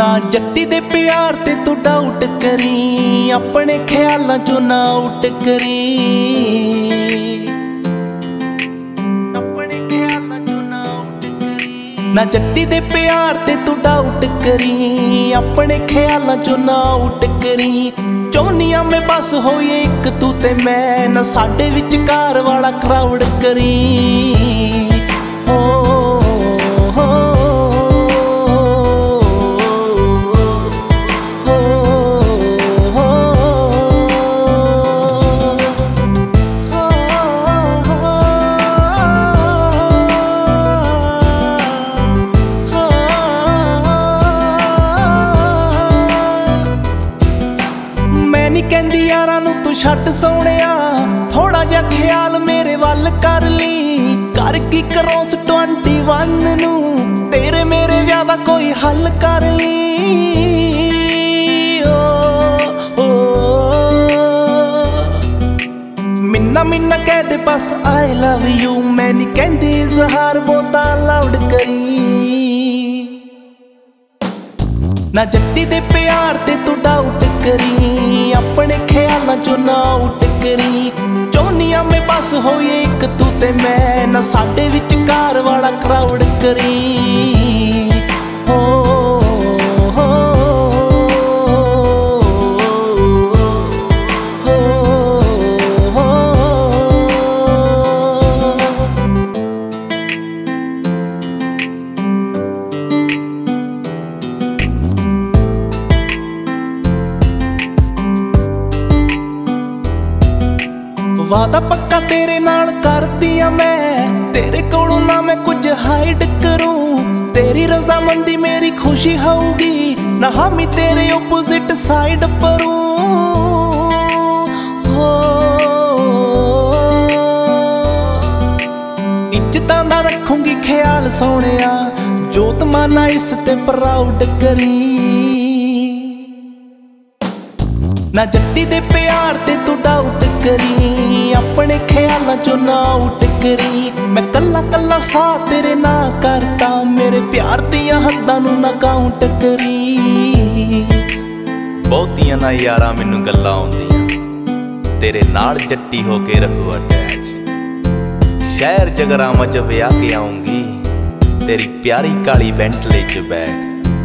ਜੱਟੀ ਦੇ ਪਿਆਰ ਤੇ ਤੂੰ ਡਾਊਟ ਕਰੀ, ਆਪਣੇ ਖਿਆਲਾਂ ਚੋਂ ਨਾ ਆਊਟ ਕਰੀ, ਆਪਣੇ ਖਿਆਲਾਂ ਚੋਂ ਨਾ ਆਊਟ ਕਰੀ। ਨਾ ਜੱਟੀ ਦੇ ਪਿਆਰ ਤੇ ਤੂੰ ਡਾਊਟ ਕਰੀ, ਆਪਣੇ ਖਿਆਲਾਂ ਚੋਂ ਨਾ ਆਊਟ ਕਰੀ। ਚਾਹੁੰਨੀਆਂ ਮੈਂ ਬਸ ਹੋਈਏ ਇੱਕ ਤੂੰ ਤੇ ਮੈਂ, ਨਾ ਸਾਡੇ ਵਿਚਕਾਰ ਵਾਲਾ ਕਰਾਊਡ ਕਰੀ। ਨੀ ਕਹਿੰਦੀ ਯਾਰਾਂ ਨੂੰ ਤੂੰ ਛੱਡ ਸੋਹਣਿਆ, ਥੋੜਾ ਜਿਹਾ ਖਿਆਲ ਮੇਰੇ ਵੱਲ ਕਰ ਲਈ। ਕਰ ਕੀ ਕਰੋਸ 21 ਨੂੰ, ਤੇਰੇ ਮੇਰੇ ਵਿਆਹ ਦਾ ਕੋਈ ਹੱਲ ਕਰ ਲਈ। ਮਿੰਨਾ ਮਿੰਨਾ ਕਹਿ ਦੇ ਬਸ ਆਈ ਲਵ ਯੂ, ਮੈਂ ਨੀ ਕਹਿੰਦੀ ਇਜ਼ਹਾਰ ਬਹੁਤਾ ਲਾਊਡ ਕਰੀ। ਨਾ ਜੱਟੀ ਦੇ ਪਿਆਰ ਤੇ ਤੂੰ ਡਾਊਟ ਕਰੀ, ਆਪਣੇ ਖਿਆਲਾਂ ਚੋਂ ਨਾ ਆਊਟ ਕਰੀ। ਚਾਹੁੰਨੀਆਂ ਮੈਂ ਬਸ ਹੋਈਏ ਇੱਕ ਤੂੰ ਤੇ ਮੈਂ, ਨਾ ਸਾਡੇ ਵਿਚਕਾਰ ਵਾਲਾ ਕਰਾਊਡ ਕਰੀ। ਵਾਦਾ ਪੱਕਾ ਤੇਰੇ ਨਾਲ ਕਰਦੀ ਆ ਮੈਂ, ਤੇਰੇ ਕੋਲੋਂ ਨਾ ਮੈਂ ਕੁਝ ਹਾਈਡ ਕਰੂੰ। ਤੇਰੀ ਰਜ਼ਾਮੰਦੀ ਮੇਰੀ ਖੁਸ਼ੀ ਹੋਊਗੀ, ਨਾ ਹਾਮੀ ਤੇਰੇ ਓਪੋਜ਼ਿਟ ਸਾਈਡ ਪਰੂ। ਇੱਜ਼ਤਾਂ ਦਾ ਰੱਖੂੰਗੀ ਖਿਆਲ ਸੋਹਣਿਆ, ਜੋਤ ਮਾਨਾ ਇਸ ਤੇ ਪ੍ਰਾਊਡ ਕਰੀ। ਨਾ ਜੱਟੀ ਦੇ ਪਿਆਰ ਤੇ ਤੂੰ ਡਾਊਟ ਕਰੀ, ਆਪਣੇ ਖਿਆਲਾਂ ਚੋਂ ਨਾ ਆਊਟ ਕਰੀ। ਮੈਂ ਕੱਲਾ ਕੱਲਾ ਸਾਹ ਤੇਰੇ ਨਾਲ ਕਰਦਾ, ਮੇਰੇ ਪਿਆਰ ਦੀਆਂ ਹੱਦਾਂ ਨੂੰ ਨਾ ਕਾਊਂਟ ਕਰੀ। ਬਹੁਤੀਆਂ ਨਾ ਯਾਰਾਂ ਮੈਨੂੰ ਗੱਲਾਂ ਆਉਂਦੀਆਂ, ਤੇਰੇ ਨਾਲ ਜੱਟੀ ਹੋ ਕੇ ਰਹੂ ਅਟੈਚ। ਸ਼ਹਿਰ ਜਗਰਾਵਾਂ 'ਚ ਵਿਆਹ ਕੇ ਆਉਂਗੀ, ਤੇਰੀ ਪਿਆਰੀ ਕਾਲੀ ਬੈਂਟਲੇ 'ਚ ਬੈਠ।